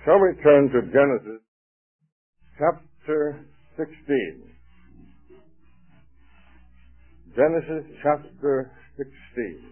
Shall we turn to Genesis chapter 16? Genesis chapter 16.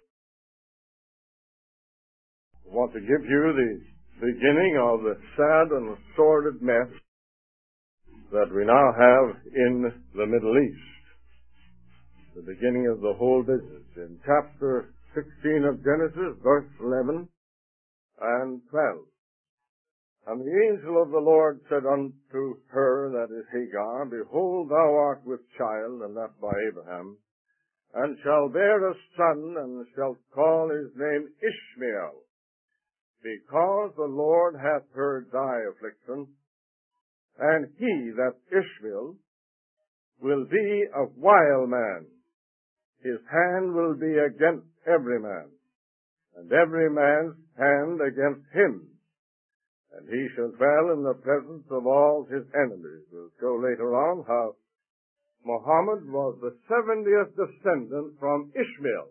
I want to give you the beginning of the sad and sordid mess that we now have in the Middle East. The beginning of the whole business. In chapter 16 of Genesis, verse 11 and 12. And the angel of the Lord said unto her, that is Hagar, Behold, thou art with child, and that by Abraham, and shall bear a son, and shalt call his name Ishmael, because the Lord hath heard thy affliction, and he, that Ishmael, will be a wild man. His hand will be against every man, and every man's hand against him. And he shall dwell in the presence of all his enemies. We'll show later on how Muhammad was the 70th descendant from Ishmael.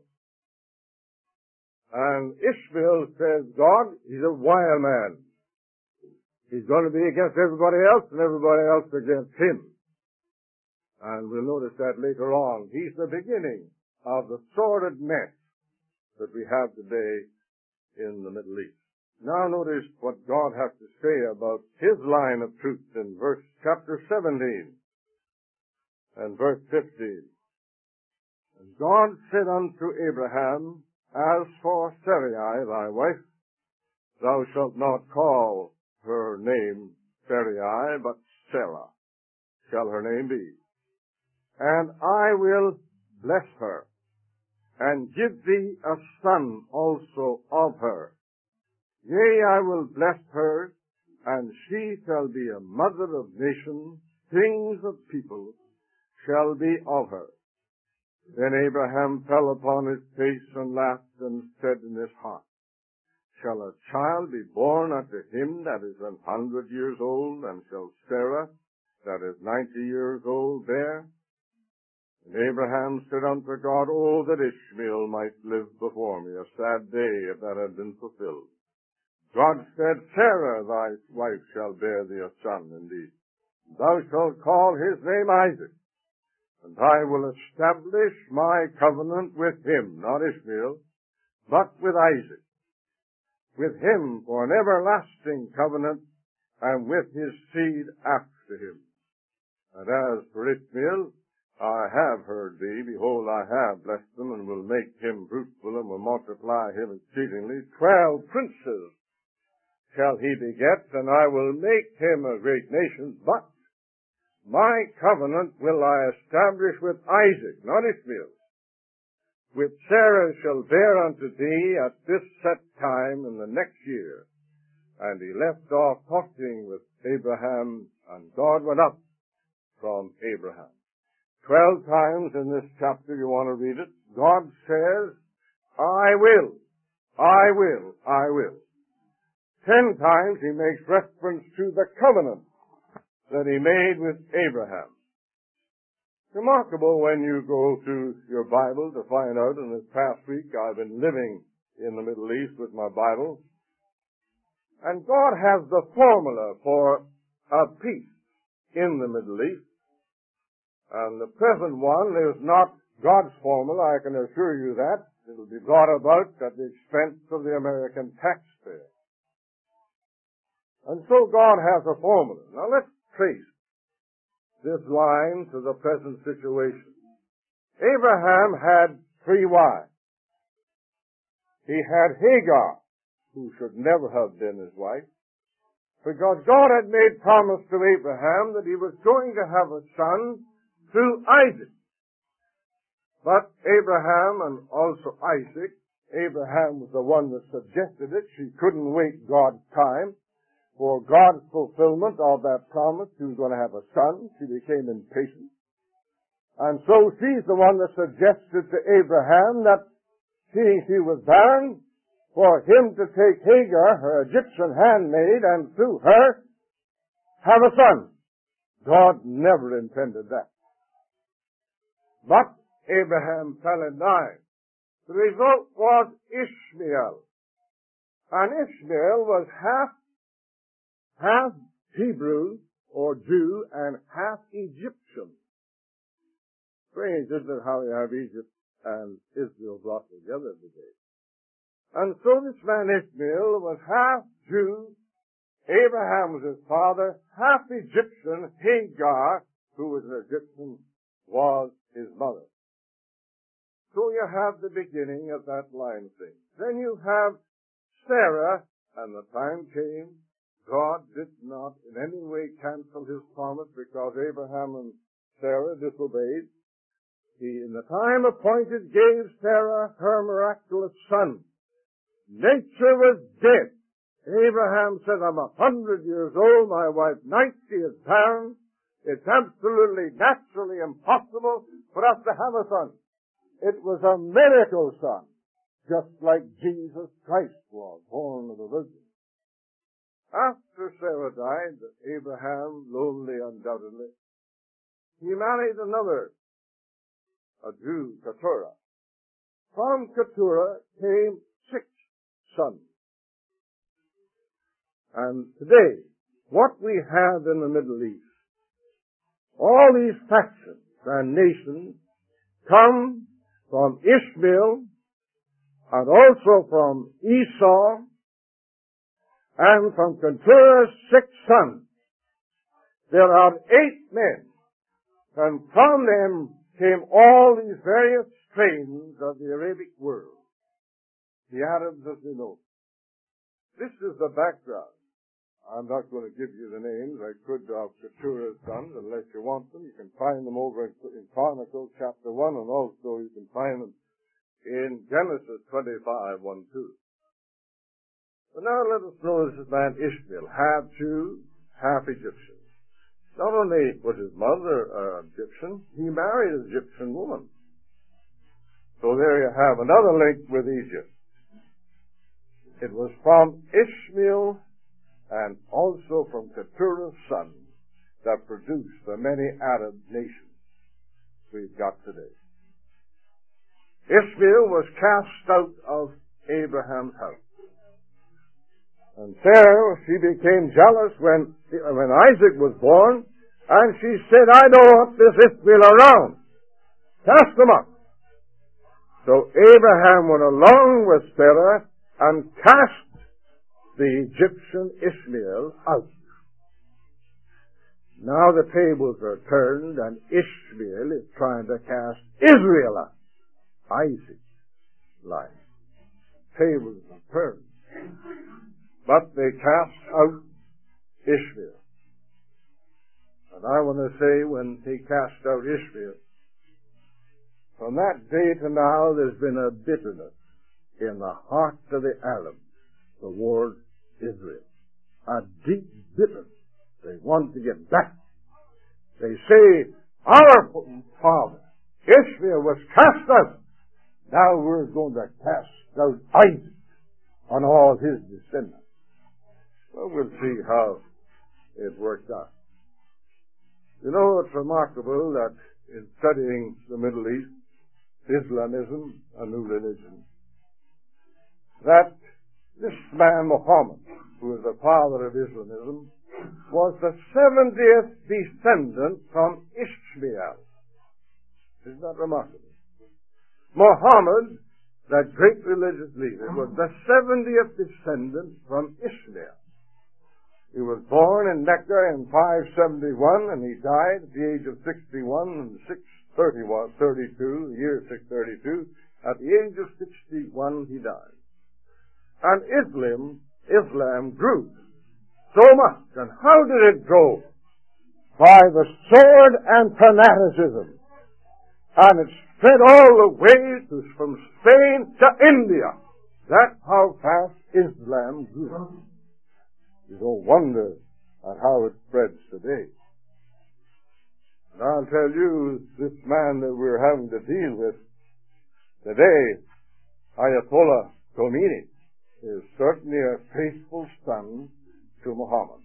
And Ishmael says, God, he's a wild man. He's going to be against everybody else and everybody else against him. And we'll notice that later on. He's the beginning of the sordid mess that we have today in the Middle East. Now notice what God has to say about his line of truth in chapter 17 and verse 15. And God said unto Abraham, As for Sarai thy wife, thou shalt not call her name Sarai, but Sarah shall her name be. And I will bless her, and give thee a son also of her. Yea, I will bless her, and she shall be a mother of nations, kings of people shall be of her. Then Abraham fell upon his face and laughed, and said in his heart, Shall a child be born unto him that is 100 years old, and shall Sarah, that is 90 years old, bear? And Abraham said unto God, Oh, that Ishmael might live before me, a sad day if that had been fulfilled. God said, Sarah thy wife shall bear thee a son indeed. Thou shalt call his name Isaac, and I will establish my covenant with him, not Ishmael, but with Isaac, with him for an everlasting covenant, and with his seed after him. And as for Ishmael, I have heard thee. Behold, I have blessed him, and will make him fruitful, and will multiply him exceedingly. 12 princes shall he beget, and I will make him a great nation, but my covenant will I establish with Isaac, not Ishmael, which Sarah shall bear unto thee at this set time in the next year. And he left off talking with Abraham, and God went up from Abraham. 12 times in this chapter, you want to read it, God says, I will, I will, I will. 10 times he makes reference to the covenant that he made with Abraham. Remarkable when you go through your Bible to find out. In this past week I've been living in the Middle East with my Bible, and God has the formula for a peace in the Middle East. And the present one is not God's formula, I can assure you that. It will be brought about at the expense of the American taxpayer. And so God has a formula. Now let's trace this line to the present situation. Abraham had 3 wives. He had Hagar, who should never have been his wife, because God had made promise to Abraham that he was going to have a son through Isaac. But Abraham and also Isaac, Abraham was the one that suggested it. She couldn't wait God's time for God's fulfillment of that promise. She was going to have a son. She became impatient. And so she's the one that suggested to Abraham that seeing she was barren, for him to take Hagar, her Egyptian handmaid, and through her have a son. God never intended that. But Abraham fell in line. The result was Ishmael. And Ishmael was half half Hebrew or Jew and half Egyptian. Strange, isn't it, how you have Egypt and Israel brought together today? And so this man Ishmael was half Jew. Abraham was his father, half Egyptian. Hagar, who was an Egyptian, was his mother. So you have the beginning of that line thing. Then you have Sarah, and the time came. God did not in any way cancel his promise because Abraham and Sarah disobeyed. He, in the time appointed, gave Sarah her miraculous son. Nature was dead. Abraham said, I'm 100 years old, my wife 90 is barren. It's absolutely, naturally impossible for us to have a son. It was a miracle son, just like Jesus Christ was, born of the Virgin. After Sarah died, Abraham, lonely undoubtedly, he married another, a Jew, Keturah. From Keturah came 6 sons. And today, what we have in the Middle East, all these factions and nations come from Ishmael and also from Esau and from Keturah's 6 sons. There are 8 men, and from them came all these various strains of the Arabic world. The Arabs, as we know. This is the background. I'm not going to give you the names. I could of Keturah's sons, unless you want them. You can find them over in Chronicles chapter 1, and also you can find them in Genesis 25, 1, 2. But now let us notice this man Ishmael, half Jew, half Egyptian. Not only was his mother Egyptian, he married an Egyptian woman. So there you have another link with Egypt. It was from Ishmael and also from Keturah's sons that produced the many Arab nations we've got today. Ishmael was cast out of Abraham's house. And Sarah, she became jealous when Isaac was born, and she said, I don't want this Ishmael around. Cast him up. So Abraham went along with Sarah and cast the Egyptian Ishmael out. Now the tables are turned, and Ishmael is trying to cast Israel out. Isaac's line. Tables are turned. But they cast out Ishmael. And I want to say, when he cast out Ishmael, from that day to now there's been a bitterness in the heart of the Arabs toward Israel. A deep bitterness. They want to get back. They say, our father, Ishmael, was cast out. Now we're going to cast out Isaac and all his descendants. Well, we'll see how it works out. You know, it's remarkable that in studying the Middle East, Islamism, a new religion, that this man, Muhammad, who is the father of Islamism, was the 70th descendant from Ishmael. Isn't that remarkable? Muhammad, that great religious leader, was the 70th descendant from Ishmael. He was born in Mecca in 571, and he died at the age of 61 in 632, the year 632. At the age of 61, he died. And Islam grew so much. And how did it grow? By the sword and fanaticism. And it spread all the way from Spain to India. That's how fast Islam grew. You don't wonder at how it spreads today. And I'll tell you, this man that we're having to deal with today, Ayatollah Khomeini, is certainly a faithful son to Muhammad.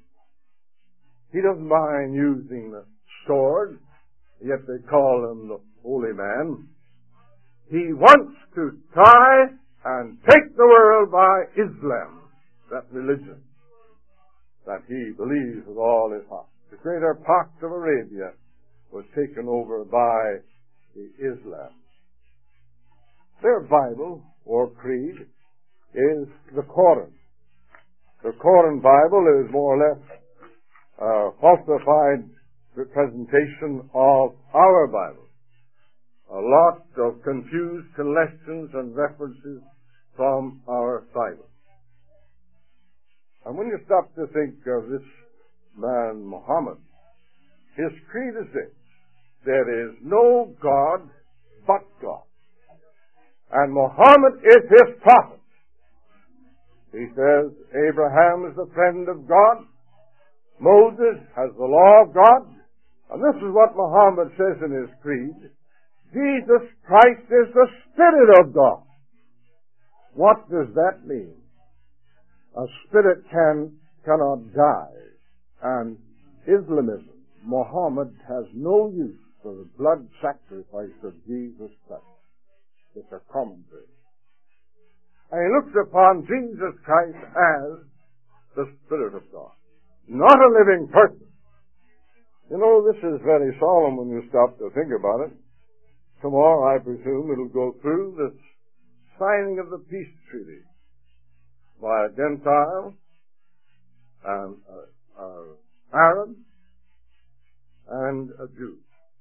He doesn't mind using the sword, yet they call him the holy man. He wants to try and take the world by Islam, that religion. that he believes with all his heart. The greater part of Arabia was taken over by the Islam. Their Bible, or creed, is the Quran. The Quran Bible is more or less a falsified representation of our Bible. A lot of confused collections and references from our Bible. And when you stop to think of this man, Muhammad, his creed is this: there is no God but God. And Muhammad is his prophet. He says Abraham is the friend of God. Moses has the law of God. And this is what Muhammad says in his creed: Jesus Christ is the Spirit of God. What does that mean? A spirit cannot die. And Islamism, Muhammad has no use for the blood sacrifice of Jesus Christ. It's a commentary. And he looks upon Jesus Christ as the Spirit of God, not a living person. You know, this is very solemn when you stop to think about it. Tomorrow, I presume, it'll go through the signing of the peace treaty by a Gentile, an Arab, and a Jew.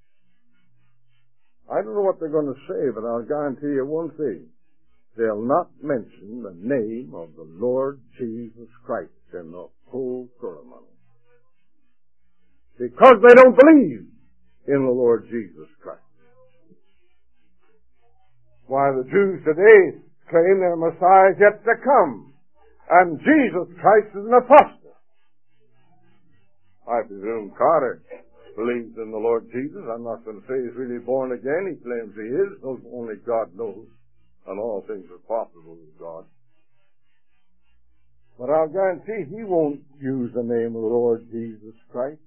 I don't know what they're going to say, but I'll guarantee you one thing. They'll not mention the name of the Lord Jesus Christ in the whole ceremony, because they don't believe in the Lord Jesus Christ. Why, the Jews today claim their Messiah is yet to come, and Jesus Christ is an apostle. I presume Carter believes in the Lord Jesus. I'm not going to say he's really born again. He claims he is. Only God knows, and all things are possible with God. But I'll guarantee he won't use the name of the Lord Jesus Christ.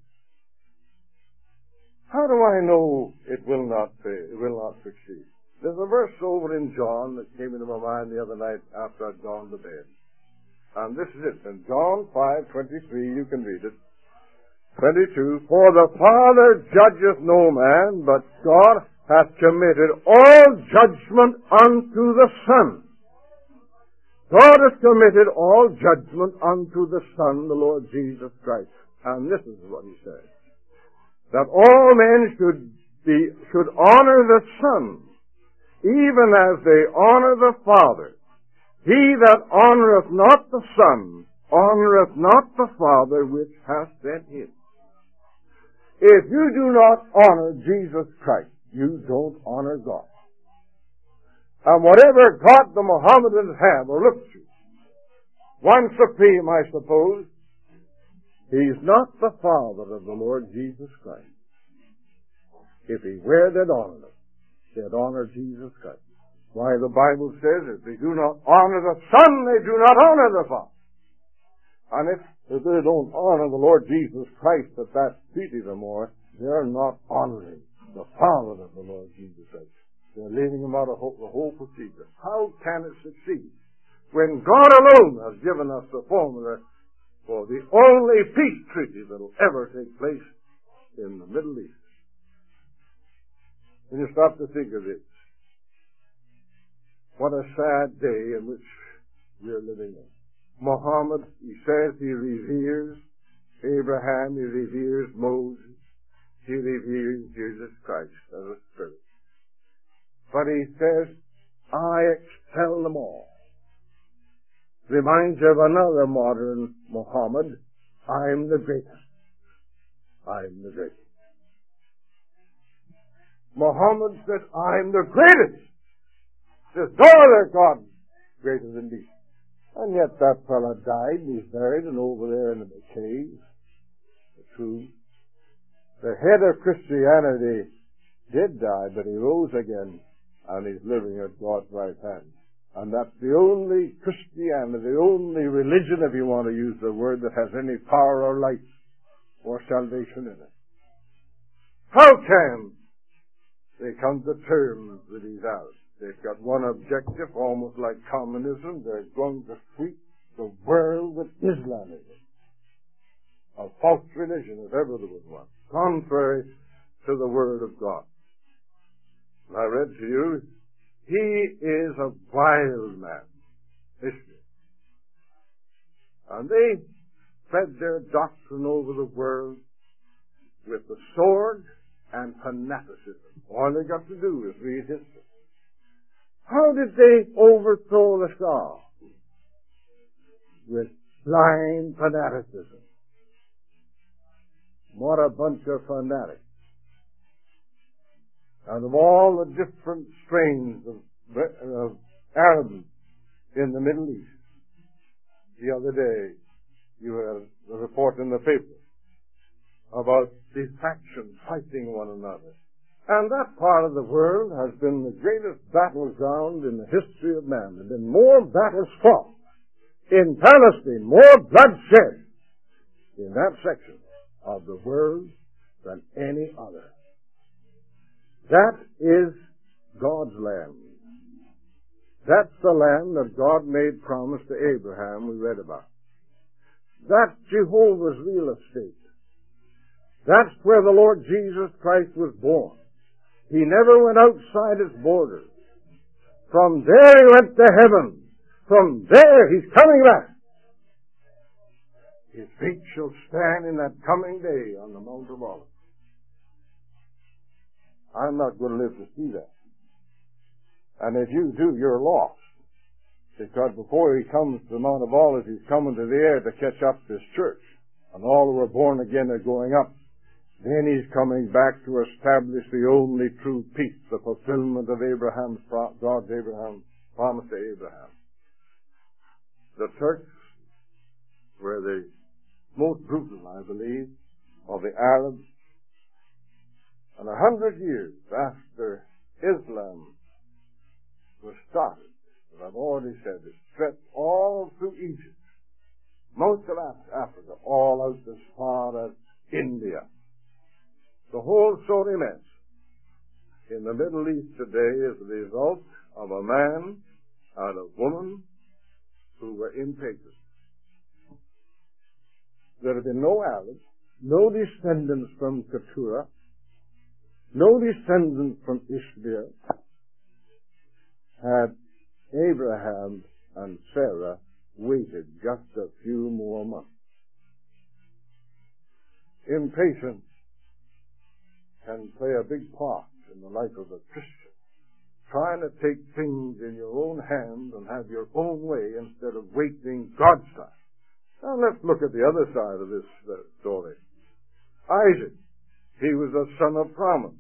How do I know it will not succeed? There's a verse over in John that came into my mind the other night after I'd gone to bed. And this is it. In John 5:23, you can read it. 22, for the Father judgeth no man, but God hath committed all judgment unto the Son. God hath committed all judgment unto the Son, the Lord Jesus Christ. And this is what he says: that all men should honor the Son, even as they honor the Father. He that honoreth not the Son honoreth not the Father which hath sent him. If you do not honor Jesus Christ, you don't honor God. And whatever God the Mohammedans have or look to, one supreme, I suppose, he's not the Father of the Lord Jesus Christ. If he were, they'd honor him. They'd honor Jesus Christ. Why, the Bible says, if they do not honor the Son, they do not honor the Father. And if they don't honor the Lord Jesus Christ at that treaty no more, they're not honoring the Father of the Lord Jesus Christ. They're leaving him out of the whole procedure. How can it succeed when God alone has given us the formula for the only peace treaty that will ever take place in the Middle East? When you stop to think of it, what a sad day in which we're living in. Muhammad, he says he reveres Abraham, he reveres Moses, he reveres Jesus Christ as a Spirit. But he says, I excel them all. Reminds you of another modern Muhammad, I'm the greatest. I'm the greatest. Muhammad said, I'm the greatest. There's no other God greater than me. And yet that fellow died, and he's buried, and over there in the cave, the tomb. The head of Christianity did die, but he rose again, and he's living at God's right hand. And that's the only Christianity, the only religion, if you want to use the word, that has any power or light or salvation in it. How can they come to terms with these hours? They've got one objective, almost like communism. They're going to sweep the world with Islamism. a false religion if ever there was one, contrary to the Word of God. And I read to you, he is a wild man, Ishmael. And they spread their doctrine over the world with the sword and fanaticism. All they got to do is read history. How did they overthrow the Shah? With blind fanaticism. What a bunch of fanatics. And of all the different strains of Arabs in the Middle East, the other day you had a report in the paper about these factions fighting one another. And that part of the world has been the greatest battleground in the history of man. There have been more battles fought in Palestine, more bloodshed in that section of the world than any other. That is God's land. That's the land that God made promise to Abraham we read about. That's Jehovah's real estate. That's where the Lord Jesus Christ was born. He never went outside its borders. From there he went to heaven. From there he's coming back. His feet shall stand in that coming day on the Mount of Olives. I'm not going to live to see that. And if you do, you're lost. Because before he comes to the Mount of Olives, he's coming to the air to catch up this church. And all who are born again are going up. Then he's coming back to establish the only true peace, the fulfillment of God's promise to Abraham. The Turks were the most brutal, I believe, of the Arabs. And 100 years after Islam was started, as I've already said, it stretched all through Egypt, most of Africa, all out as far as India. The whole sorry mess in the Middle East today is the result of a man and a woman who were impatient. There have been no Arabs, no descendants from Keturah, no descendants from Ishmael, had Abraham and Sarah waited just a few more months. Impatience can play a big part in the life of a Christian, trying to take things in your own hands and have your own way instead of waiting God's time. Now let's look at the other side of this story. Isaac, he was the son of promise.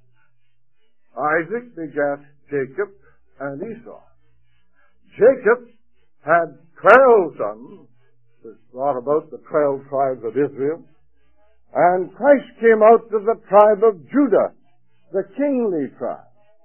Isaac begat Jacob and Esau. Jacob had 12 sons, which brought about the 12 tribes of Israel. And Christ came out of the tribe of Judah, the kingly tribe.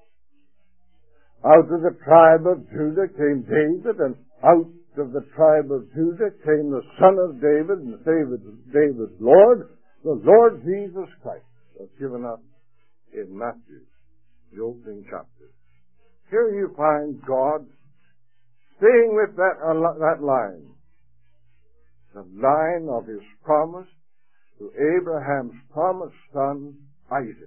Out of the tribe of Judah came David, and out of the tribe of Judah came the son of David, and David's Lord, the Lord Jesus Christ, as given us in Matthew, the opening chapter. Here you find God staying with that line, the line of his promise to Abraham's promised son, Isaac.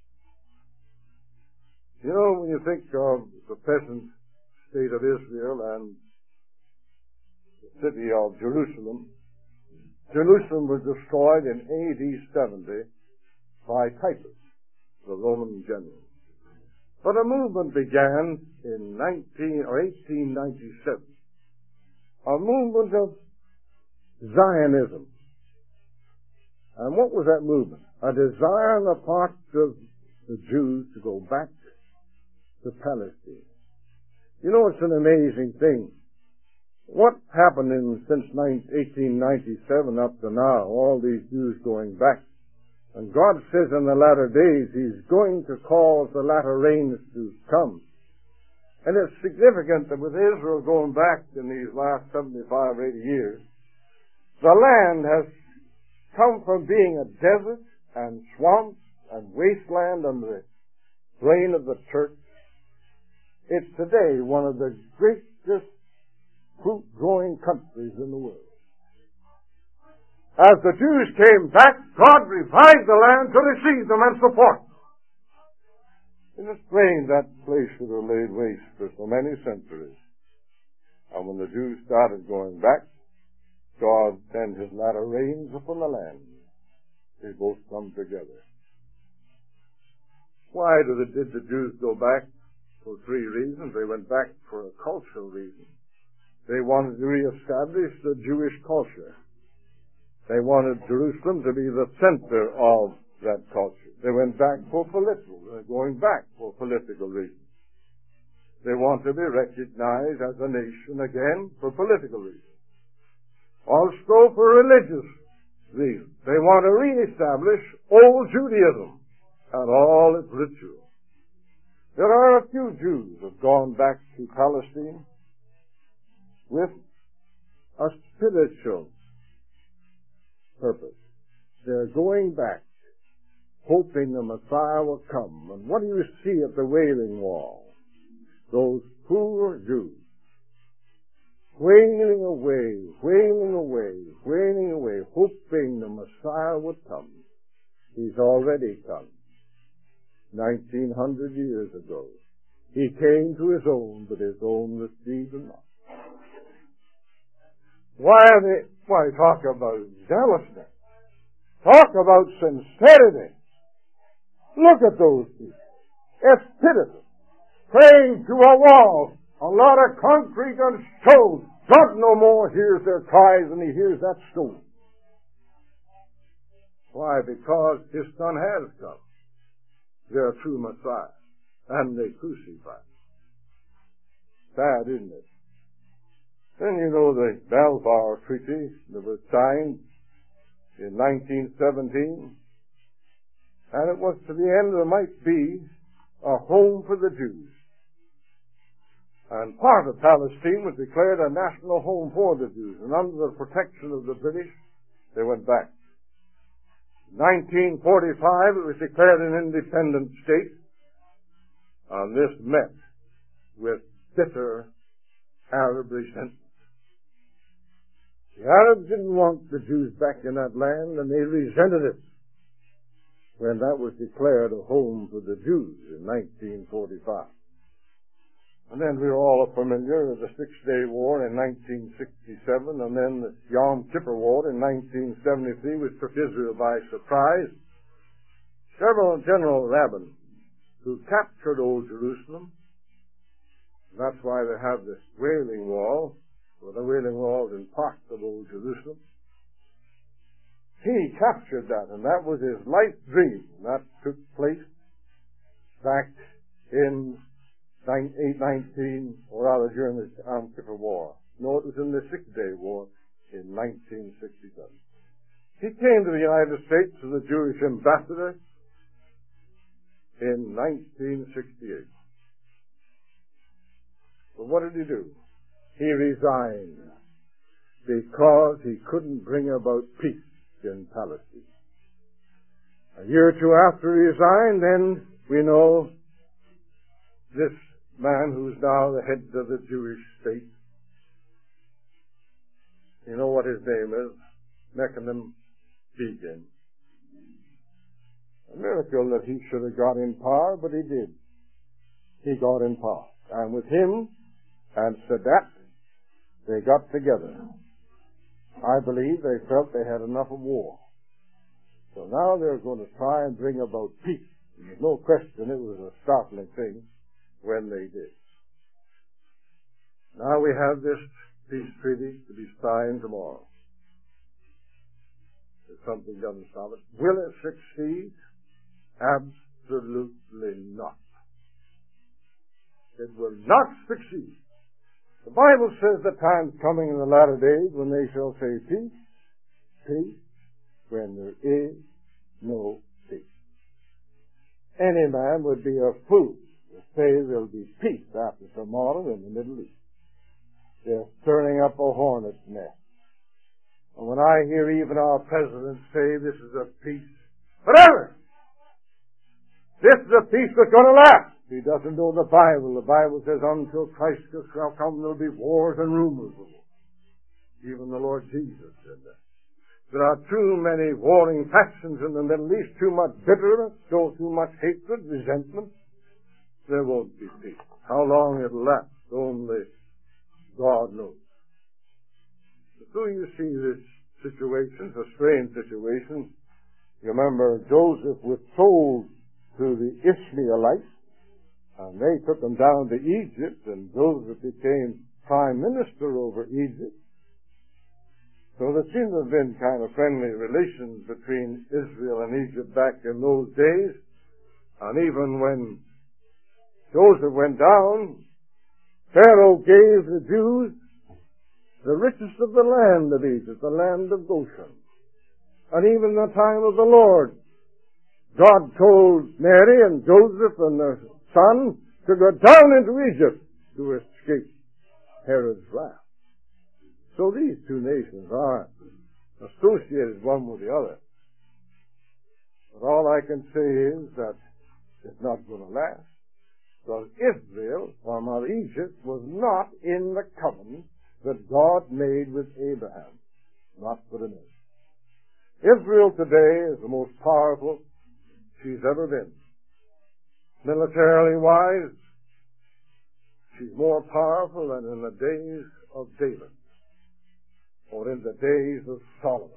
You know, when you think of the present state of Israel and the city of Jerusalem, Jerusalem was destroyed in AD 70 by Titus, the Roman general. But a movement began in 1897, a movement of Zionism. And what was that movement? A desire on the part of the Jews to go back to Palestine. You know, it's an amazing thing. What happened since 1897 up to now, all these Jews going back? And God says in the latter days, he's going to cause the latter rains to come. And it's significant that with Israel going back in these last 75 or 80 years, the land has come from being a desert and swamps and wasteland under the reign of the Turks. It's today one of the greatest fruit-growing countries in the world. as the Jews came back, God revived the land to receive them and support them. Isn't it strange that place that was laid waste for so many centuries? And when the Jews started going back, God sent his latter rains upon the land. They both come together. Why did the Jews go back? For three reasons. They went back for a cultural reason. They wanted to reestablish the Jewish culture. They wanted Jerusalem to be the center of that culture. They went back for going back for political reasons. They want to be recognized as a nation again for political reasons. Also for religious reasons. They want to reestablish old Judaism and all its rituals. There are a few Jews who have gone back to Palestine with a spiritual purpose. They're going back, hoping the Messiah will come. And what do you see at the Wailing Wall? Those poor Jews wailing away, hoping the Messiah would come. He's already come. 1900 years ago. He came to his own, but his own received him not. Why talk about zealousness? Talk about sincerity. Look at those people. It's pitiful. Praying to a wall, a lot of concrete and stone. God no more hears their cries than he hears that stone. Why? Because his son has come. Their true Messiah. And they crucified him. Sad, isn't it? Then you know the Balfour Treaty that was signed in 1917. And it was to the end there might be a home for the Jews. And part of Palestine was declared a national home for the Jews. And under the protection of the British, they went back. In 1945, it was declared an independent state. And this met with bitter Arab resentment. The Arabs didn't want the Jews back in that land, and they resented it when that was declared a home for the Jews in 1945. And then we're all familiar with the Six-Day War in 1967, and then the Yom Kippur War in 1973, which took Israel by surprise. Several General Rabin, who captured Old Jerusalem, that's why they have this Wailing Wall, well, the Wailing Wall is in part of Old Jerusalem. He captured that, and that was his life dream. That took place back in 19, or rather during the Yom Kippur War. No, it was in the Six-Day War in 1967. He came to the United States as a Jewish ambassador in 1968. But what did he do? He resigned because he couldn't bring about peace in Palestine. A year or two after he resigned, then we know this man who's now the head of the Jewish state. You know what his name is? Menachem Begin. A miracle that he should have got in power, but he did. He got in power. And with him and Sadat, they got together. I believe they felt they had enough of war. So now they're going to try and bring about peace. And there's no question it was a startling thing when they did. Now we have this peace treaty to be signed tomorrow. If something doesn't stop it, will it succeed? Absolutely not. It will not succeed. The Bible says the time's coming in the latter days when they shall say peace, peace, when there is no peace. Any man would be a fool to say there'll be peace after tomorrow in the Middle East. They're stirring up a hornet's nest. And when I hear even our president say this is a peace forever, this is a peace that's going to last. He doesn't know the Bible. The Bible says until Christ shall come, there'll be wars and rumors of war. Even the Lord Jesus said that. There are too many warring factions in the Middle East, too much bitterness, too much hatred, resentment. There won't be peace. How long it'll last, only God knows. So you see this situation, it's a strange situation. You remember Joseph was sold to the Ishmaelites, and they took him down to Egypt, and Joseph became prime minister over Egypt. So there seems to have been kind of friendly relations between Israel and Egypt back in those days. And even when Joseph went down, Pharaoh gave the Jews the richest of the land of Egypt, the land of Goshen. And even in the time of the Lord, God told Mary and Joseph and their son to go down into Egypt to escape Herod's wrath. So these two nations are associated one with the other. But all I can say is that it's not going to last. Because Israel, or Egypt, was not in the covenant that God made with Abraham. Not for a minute. Israel today is the most powerful she's ever been. Militarily wise, she's more powerful than in the days of David or in the days of Solomon.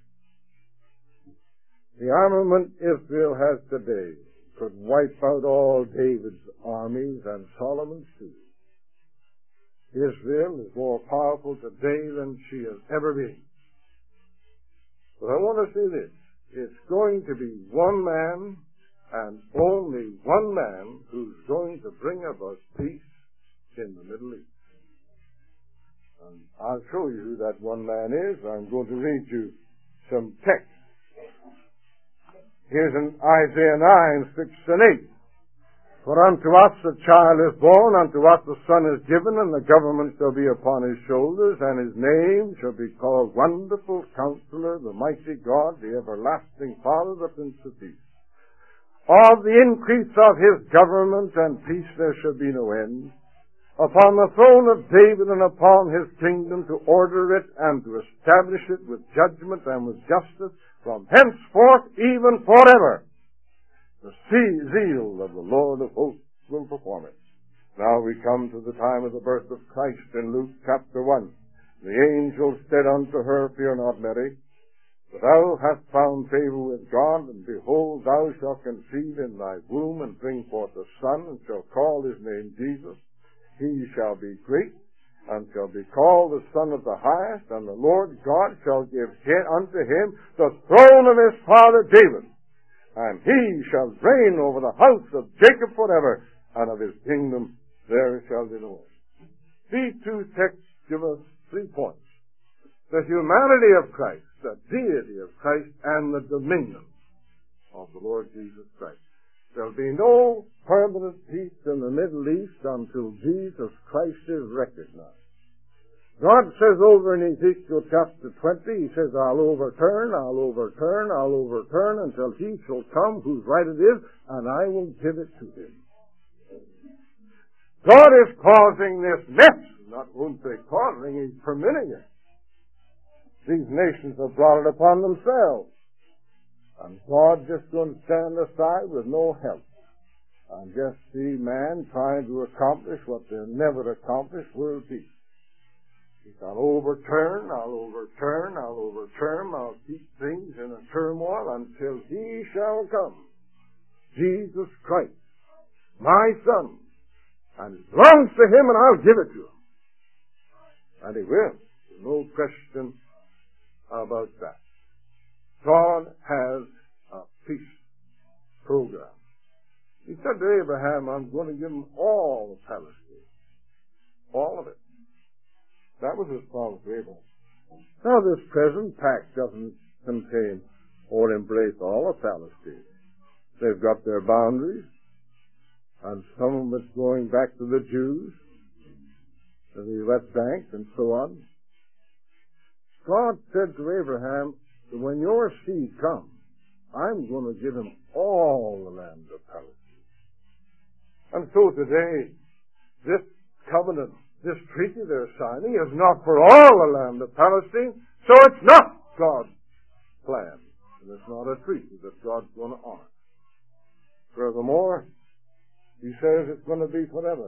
The armament Israel has today could wipe out all David's armies and Solomon's too. Israel is more powerful today than she has ever been. But I want to say this. It's going to be one man and only one man who's going to bring about peace in the Middle East. And I'll show you who that one man is. I'm going to read you some text. Here's in Isaiah 9, 6 and 8. For unto us a child is born, unto us a son is given, and the government shall be upon his shoulders, and his name shall be called Wonderful Counselor, the Mighty God, the Everlasting Father, the Prince of Peace. Of the increase of his government and peace there shall be no end, upon the throne of David and upon his kingdom, to order it and to establish it with judgment and with justice from henceforth even forever. The zeal of the Lord of hosts will perform it. Now we come to the time of the birth of Christ in Luke chapter 1. The angel said unto her, Fear not, Mary, for thou hast found favor with God, and behold, thou shalt conceive in thy womb and bring forth a son, and shall call his name Jesus. He shall be great, and shall be called the Son of the Highest, and the Lord God shall give unto him the throne of his father David, and he shall reign over the house of Jacob forever, and of his kingdom there shall be no end. These two texts give us 3 points. The humanity of Christ, the deity of Christ, and the dominion of the Lord Jesus Christ. There'll be no permanent peace in the Middle East until Jesus Christ is recognized. God says over in Ezekiel chapter 20, he says, I'll overturn until he shall come whose right it is, and I will give it to him. God is causing this mess. Not won't say causing, he's permitting it. These nations have brought it upon themselves. And God just going to stand aside with no help and just see man trying to accomplish what they'll never accomplish, world peace. I'll overturn, I'll keep things in a turmoil until he shall come. Jesus Christ, my Son, and it belongs to him and I'll give it to him. And he will. There's no question about that. God has a peace program. He said to Abraham, I'm going to give him all of Palestine. All of it. That was his promise to Abraham. Now this present pact doesn't contain or embrace all of Palestine. They've got their boundaries, and some of it's going back to the Jews, to the West Bank, and so on. God said to Abraham, that when your seed comes, I'm going to give him all the land of Palestine. And so today, this covenant, this treaty they're signing is not for all the land of Palestine, so it's not God's plan, and it's not a treaty that God's going to honor. Furthermore, he says it's going to be forever.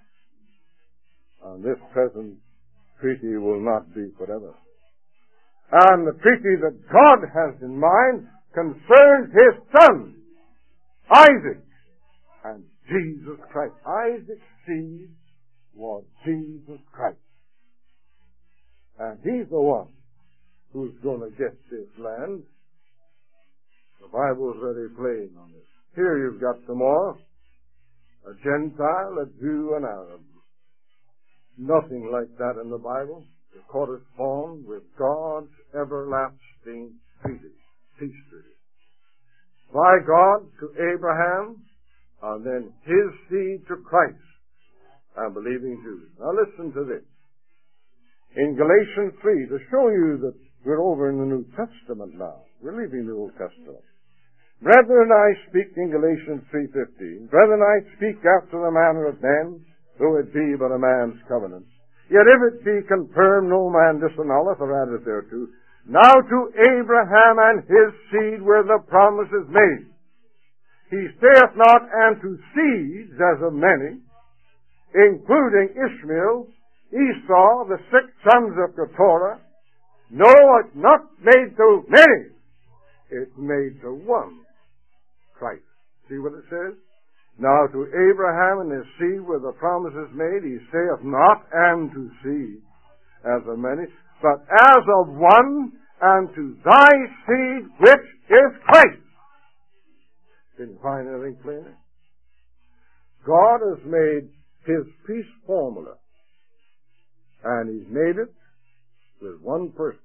And this present treaty will not be forever. And the treaty that God has in mind concerns his son, Isaac, and Jesus Christ. Isaac's seed was Jesus Christ. And he's the one who's going to get this land. The Bible's very plain on this. Here you've got them all. A Gentile, a Jew, an Arab. Nothing like that in the Bible to correspond with God's everlasting treaty, peace treaty. By God to Abraham, and then his seed to Christ, and believing Jews. Now listen to this. In Galatians 3, to show you that we're over in the New Testament now. We're leaving the Old Testament. Brethren, I speak in Galatians 3:15. Brethren, I speak after the manner of men, though it be but a man's covenant. Yet if it be confirmed, no man disannulleth or addeth thereto. Now to Abraham and his seed were the promises made. He saith not unto seeds as of many, including Ishmael, Esau, the 6 sons of Keturah. No, it's not made to many. It's made to one, Christ. See what it says? Now to Abraham and his seed were the promises made. He saith not unto seed as of many, but as of one, and to thy seed which is Christ. Can you find anything plainer? God has made his peace formula, and he's made it with one person,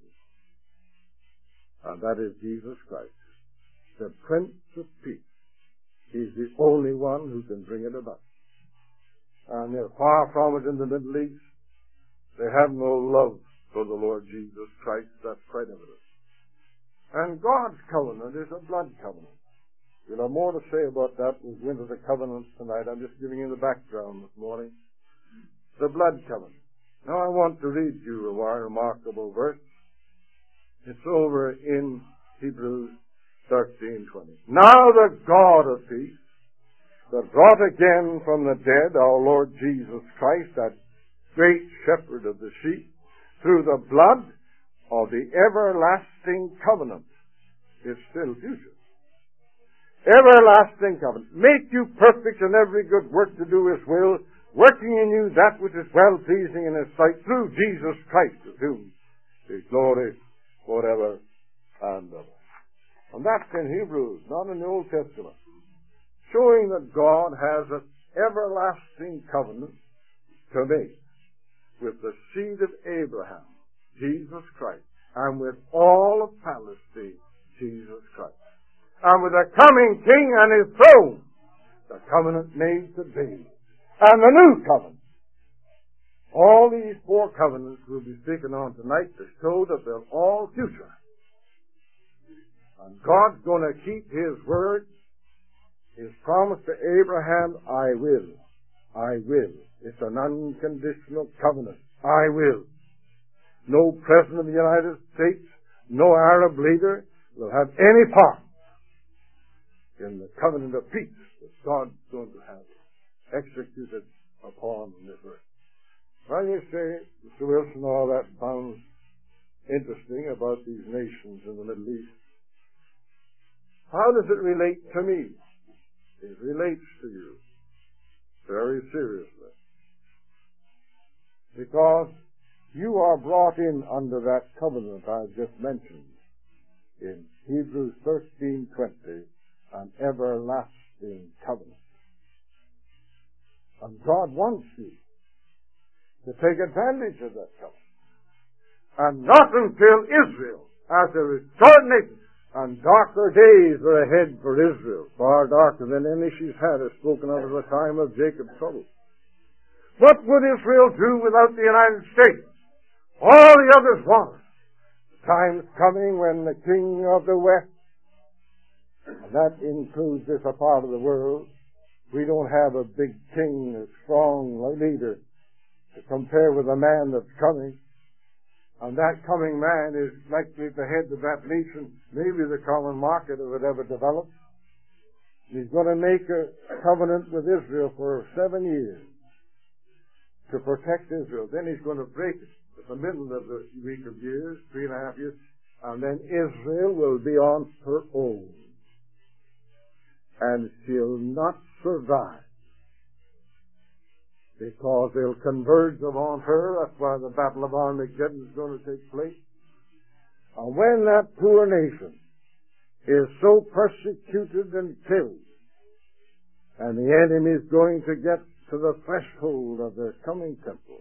and that is Jesus Christ, the Prince of Peace. He's the only one who can bring it about. And they're far from it in the Middle East. They have no love for the Lord Jesus Christ. That's quite evident. And God's covenant is a blood covenant. We'll have more to say about that. We'll go into the covenants tonight. I'm just giving you the background this morning. The blood covenant. Now I want to read you a remarkable verse. It's over in Hebrews 13:20. Now the God of peace, that brought again from the dead our Lord Jesus Christ, that great shepherd of the sheep, through the blood of the everlasting covenant, is still future. Everlasting covenant. Make you perfect in every good work to do his will, working in you that which is well-pleasing in his sight, through Jesus Christ, to whom is glory forever and ever. And that's in Hebrews, not in the Old Testament. Showing that God has an everlasting covenant to make with the seed of Abraham, Jesus Christ, and with all of Palestine, Jesus Christ. And with the coming king and his throne, the covenant made to be, and the new covenant. All these 4 covenants we'll be speaking on tonight to show that they're all future. And God's going to keep his word, his promise to Abraham, I will. I will. It's an unconditional covenant. I will. No president of the United States, no Arab leader will have any part in the covenant of peace that God's going to have executed upon this earth. Well, you say, Mr. Wilson, all that sounds interesting about these nations in the Middle East. How does it relate to me? It relates to you very seriously. Because you are brought in under that covenant I've just mentioned in Hebrews 13:20, an everlasting covenant. And God wants you to take advantage of that covenant. And not until Israel, as a restored nation, and darker days are ahead for Israel, far darker than any she's had, is spoken of as the time of Jacob's trouble. What would Israel do without the United States? All the others want. The time's coming when the king of the West, and that includes this part of the world, we don't have a big king, a strong leader, to compare with the man that's coming. And that coming man is likely to head to that nation, maybe the common market if it ever develops. He's going to make a covenant with Israel for 7 years to protect Israel. Then he's going to break it at the middle of the week of years, 3.5 years, and then Israel will be on her own. And she'll not survive, because they'll converge upon her. That's why the Battle of Armageddon is going to take place. And when that poor nation is so persecuted and killed, and the enemy is going to get to the threshold of their coming temple,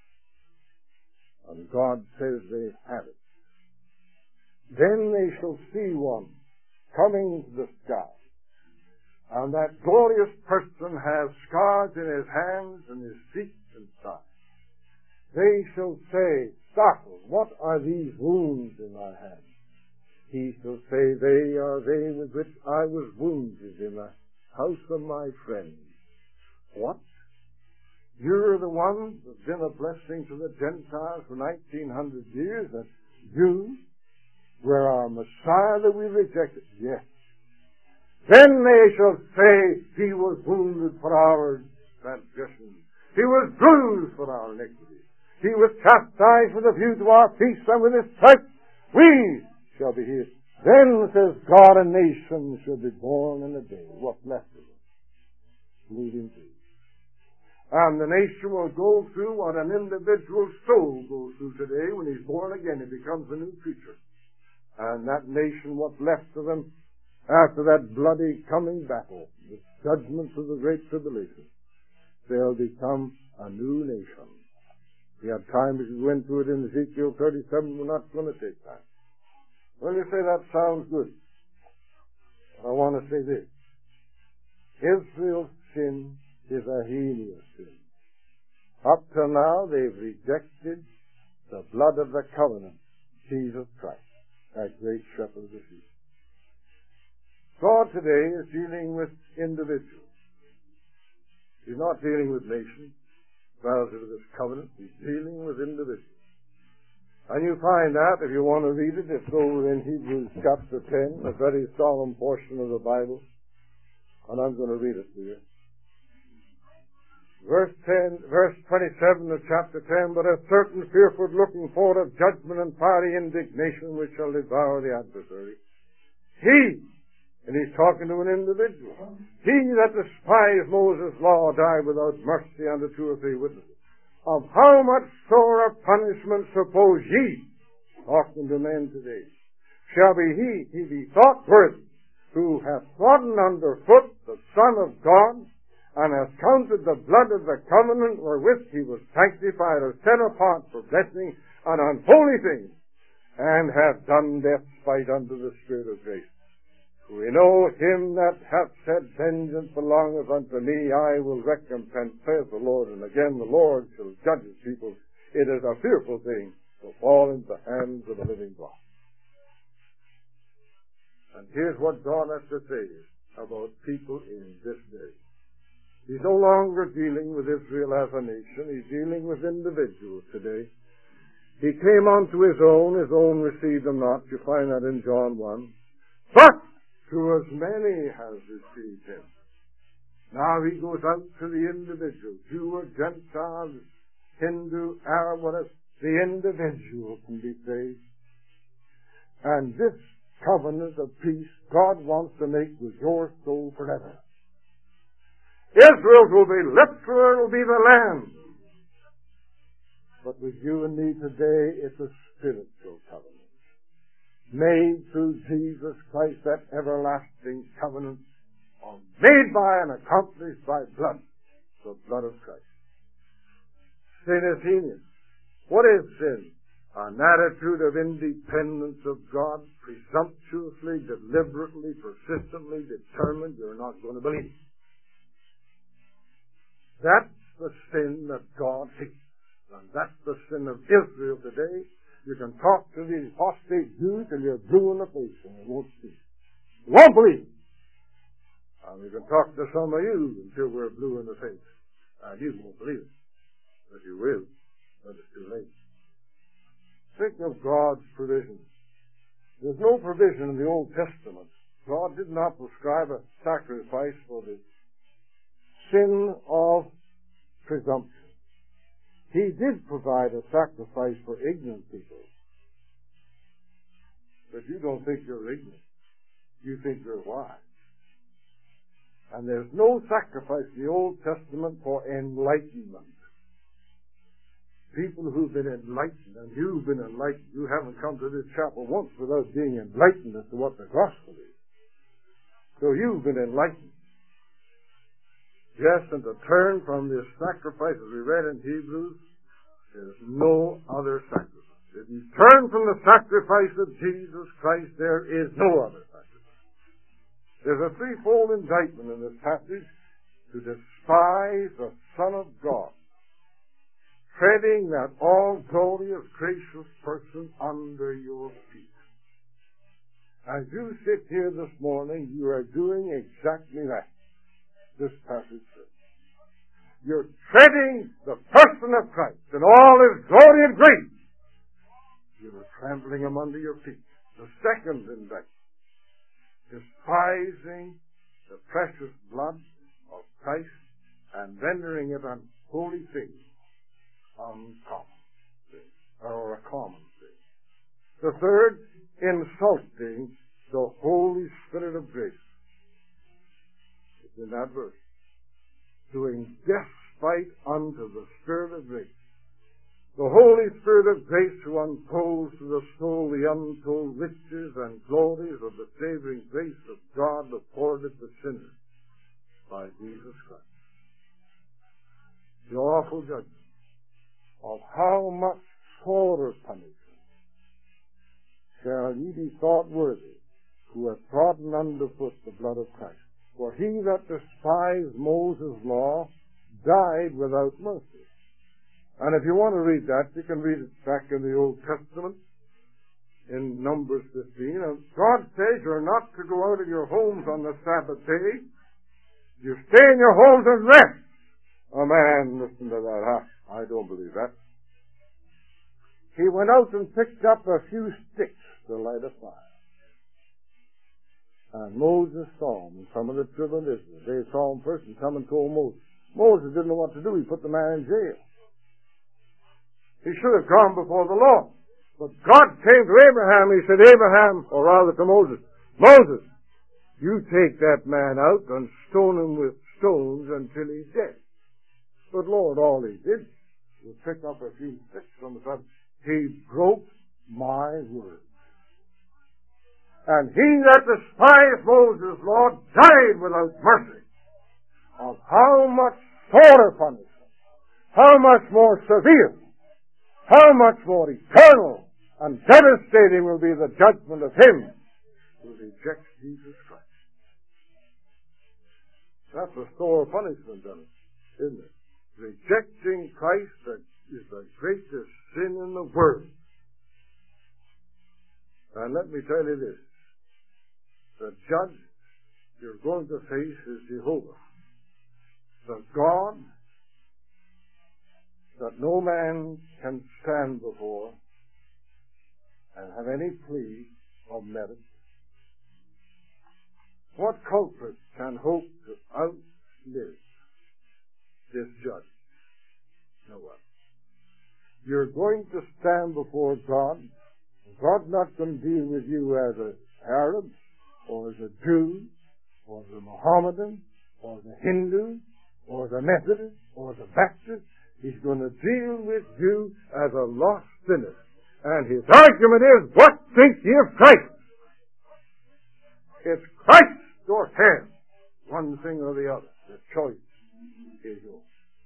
and God says they have it, then they shall see one coming to the sky. And that glorious person has scars in his hands and his feet and side. They shall say, startled, what are these wounds in thy hands? He shall say, they are they with which I was wounded in the house of my friends. What? You're the one that's been a blessing to the Gentiles for 1900 years, that you were our Messiah that we rejected? Yes. Then they shall say, he was wounded for our transgressions. He was bruised for our iniquities. He was chastised for the view to our peace, and with his stripes we shall be healed. Then, says God, a nation shall be born in a day. What's left of it? Bleeding through. And the nation will go through what an individual soul goes through today when he's born again. He becomes a new creature. And that nation, what's left of them, after that bloody coming battle, the judgments of the Great Tribulation, they'll become a new nation. We have time to go into it in Ezekiel 37. We're not going to take time. Well, you say that sounds good. I want to say this. Israel's sin is a heinous sin. Up till now, they've rejected the blood of the covenant, Jesus Christ, that great shepherd of the sheep. God today is dealing with individuals. He's not dealing with nations relative to this covenant. He's dealing with individuals. And you find that, if you want to read it, it's over in Hebrews chapter 10, a very solemn portion of the Bible. And I'm going to read it to you. Verse 27 of chapter 10, but a certain fearful looking forward of judgment and fiery indignation which shall devour the adversary. He, and he's talking to an individual, he that despised Moses' law died without mercy under 2 or 3 witnesses. Of how much sorer punishment suppose ye, talking to men today, shall be he be thought worthy, who hath trodden under foot the Son of God, and hath counted the blood of the covenant wherewith he was sanctified or set apart for blessing an unholy thing, and hath done death spite unto the Spirit of grace. We know him that hath said, vengeance belongeth unto me, I will recompense, saith the Lord. And again the Lord shall judge his people. It is a fearful thing to fall into the hands of a living God. And here's what God has to say about people in this day. He's no longer dealing with Israel as a nation. He's dealing with individuals today. He came unto his own received him not. You find that in John 1. But to as many has received him. Now he goes out to the individual, Jew or Gentile, Hindu, Arab, whatever. The individual can be saved. And this covenant of peace God wants to make with your soul forever. Israel will be literal, will be the land. But with you and me today, it's a spiritual covenant, made through Jesus Christ, that everlasting covenant, made by and accomplished by blood, the blood of Christ. Sin is heinous. What is sin? An attitude of independence of God, presumptuously, deliberately, persistently determined you're not going to believe. That's the sin that God hates. And that's the sin of Israel today. You can talk to these apostate Jews till you're blue in the face and they won't see. You won't believe. And we can talk to some of you until we're blue in the face. And you won't believe it. But you will. But it's too late. think of God's provision. There's no provision in the Old Testament. God did not prescribe a sacrifice for the sin of presumption. He did provide a sacrifice for ignorant people. But you don't think you're ignorant. You think you're wise. And there's no sacrifice in the Old Testament for enlightenment. People who've been enlightened, and you've been enlightened, you haven't come to this chapel once without being enlightened as to what the gospel is. So you've been enlightened. Yes, and to turn from this sacrifice, as we read in Hebrews, there's no other sacrifice. If you turn from the sacrifice of Jesus Christ, there is no other sacrifice. There's a threefold indictment in this passage: to despise the Son of God, treading that all-glorious, gracious person under your feet. As you sit here this morning, you are doing exactly that. This passage says. You're treading the person of Christ in all His glory and grace. You're trampling Him under your feet. The second indictment: despising the precious blood of Christ and rendering it unholy things. Uncommon thing, or a common thing. The third, insulting the Holy Spirit of grace. It's in that verse. Doing despite unto the Spirit of grace. The Holy Spirit of grace who unfolds to the soul the untold riches and glories of the saving grace of God afforded to sinners by Jesus Christ. The awful judgment of how much sorer punishment shall ye be thought worthy, who have trodden underfoot the blood of Christ. For he that despised Moses' law died without mercy. And if you want to read that, you can read it back in the Old Testament, in Numbers 15. And God says you're not to go out of your homes on the Sabbath day. You stay in your homes and rest. Oh man, listen to that, huh? I don't believe that. He went out and picked up a few sticks to light a fire. And Moses saw him, and some of the children of Israel. They saw him first and come and told Moses. Moses didn't know what to do. He put the man in jail. He should have gone before the law. But God came to Abraham. He said, Abraham, or rather to Moses, Moses, you take that man out and stone him with stones until he's dead. But Lord, all he did was pick up a few sticks from the top. He broke my word. And he that despised Moses' law died without mercy. Of how much sorer punishment, how much more severe, how much more eternal and devastating will be the judgment of him who rejects Jesus Christ. That's a sore punishment, isn't it? Rejecting Christ is the greatest sin in the world. And let me tell you this. The judge you're going to face is Jehovah, the God that no man can stand before and have any plea of merit. What culprit can hope to outlive this judge? No one. You're going to stand before God. God's not going to deal with you as an Arab, or as a Jew, or as a Mohammedan, or as a Hindu, or as a Methodist, or as a Baptist. He's going to deal with you as a lost sinner. And his argument is, what think ye of Christ? It's Christ or hell. One thing or the other. The choice is yours.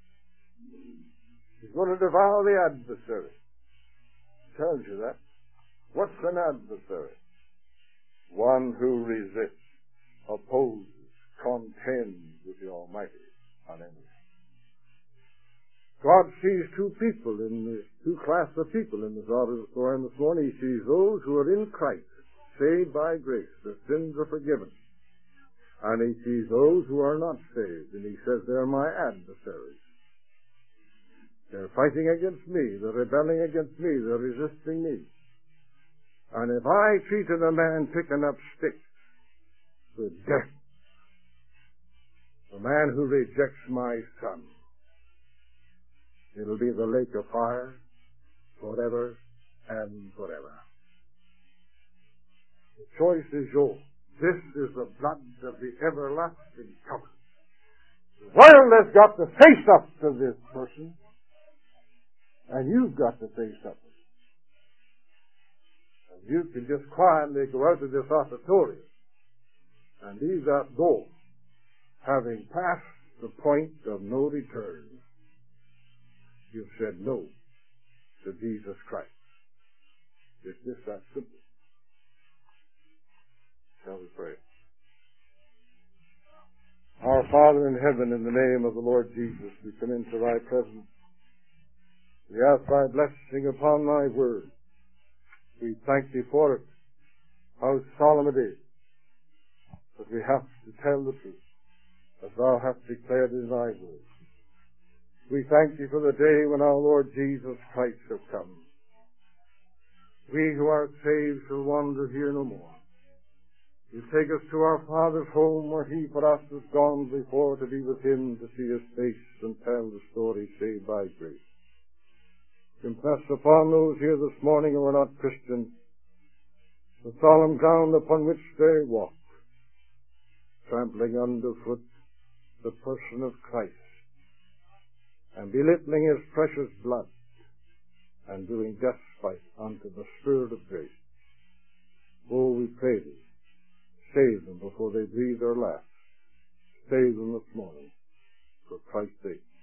He's going to devour the adversary. Tells you that. What's an adversary? One who resists, opposes, contends with the Almighty on enemy. God sees two classes of people in this auditorium this morning. He sees those who are in Christ, saved by grace. Their sins are forgiven. And he sees those who are not saved, and he says, they're my adversaries. They're fighting against me. They're rebelling against me. They're resisting me. And if I treated a man picking up sticks with death, the man who rejects my Son, it'll be the lake of fire forever and forever. The choice is yours. This is the blood of the everlasting covenant. The world has got to face up to this person, and you've got to face up. And you can just quietly go out of this auditorium and leave that door having passed the point of no return. You've said no to Jesus Christ. It's just that simple. Shall we pray? Our Father in heaven, in the name of the Lord Jesus, we come into thy presence. We ask thy blessing upon thy word. We thank thee for it. How solemn it is that we have to tell the truth, as thou hast declared in thy word. We thank thee for the day when our Lord Jesus Christ shall come. We who are saved shall wander here no more. You take us to our Father's home, where he for us has gone before, to be with him, to see his face and tell the story saved by grace. Impress upon those here this morning who are not Christians the solemn ground upon which they walk, trampling underfoot the person of Christ, and belittling his precious blood, and doing despite unto the Spirit of grace. Oh, we pray thee, save them before they breathe their last. Save them this morning, for Christ's sake.